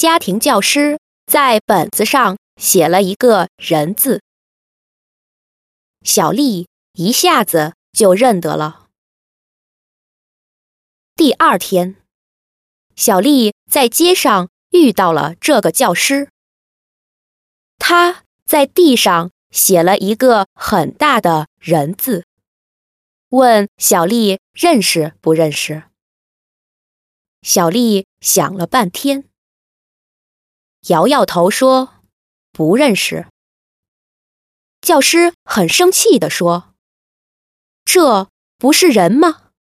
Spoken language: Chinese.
家庭教师在本子上写了一个人字。小丽一下子就认得了。第二天，小丽在街上遇到了这个教师。他在地上写了一个很大的人字，问小丽认识不认识。小丽想了半天，摇摇头说不认识。教师很生气地说：“这不是人吗？”